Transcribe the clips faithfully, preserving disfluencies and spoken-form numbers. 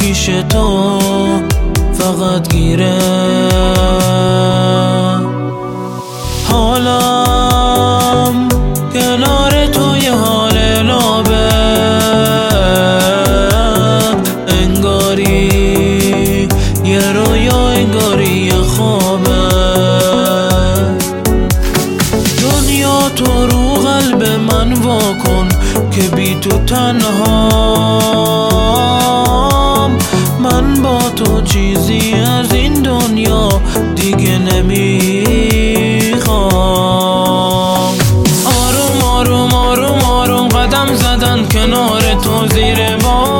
پیش تو فقط گیره. حالم کنار تو یه حال لابه، انگاری یه رویا انگاری یه خوابه. دنیا تو رو قلب من واکن که بی تو تنهام. من با تو چیزی از این دنیا دیگه نمیخوام. آروم آروم آروم آروم قدم زدن کنار تو زیر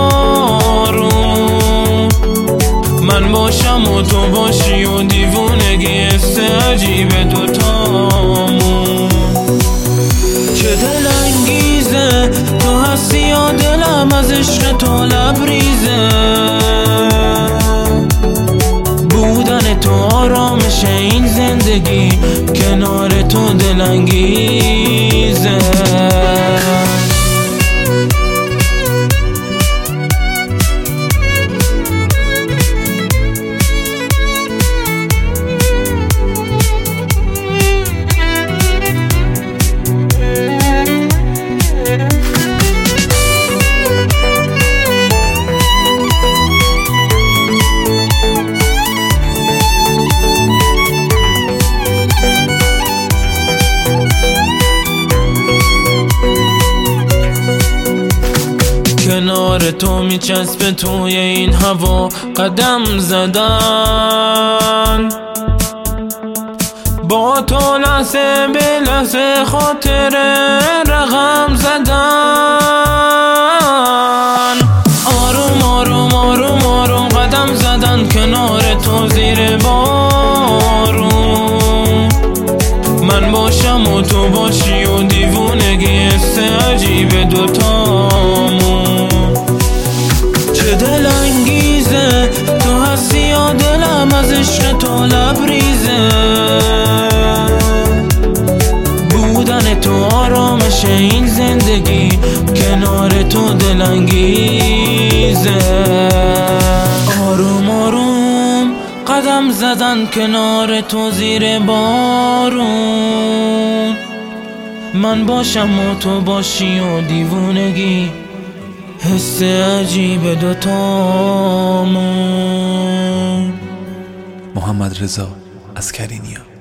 بارون. من باشم و تو باشی و دیوونگی حس عجیب دوتامون. چه دلانگیزه تو هستی و دلم از عشق تو لبریزه. بودن تو آرامش این زندگی، کنار تو دلانگیزه. کنار تو میچسبه توی این هوا قدم زدن. با تو لحظه به لحظه خاطر رقم زدن. آروم آروم آروم آروم قدم زدن کنار تو زیر بارون. من باشم و تو باشی و دیوونگی حس عجیب دوتامون. چه دلانگیزه تو هستی و دلم از عشق تو لبریزه. بودن تو آرامش این زندگی، کنار تو دلانگیزه. آروم آروم قدم زدن کنار تو زیر بارون. من باشم و تو باشی و دیوونگی حس عجیب دوتامون. محمد رضا عسکرینیا.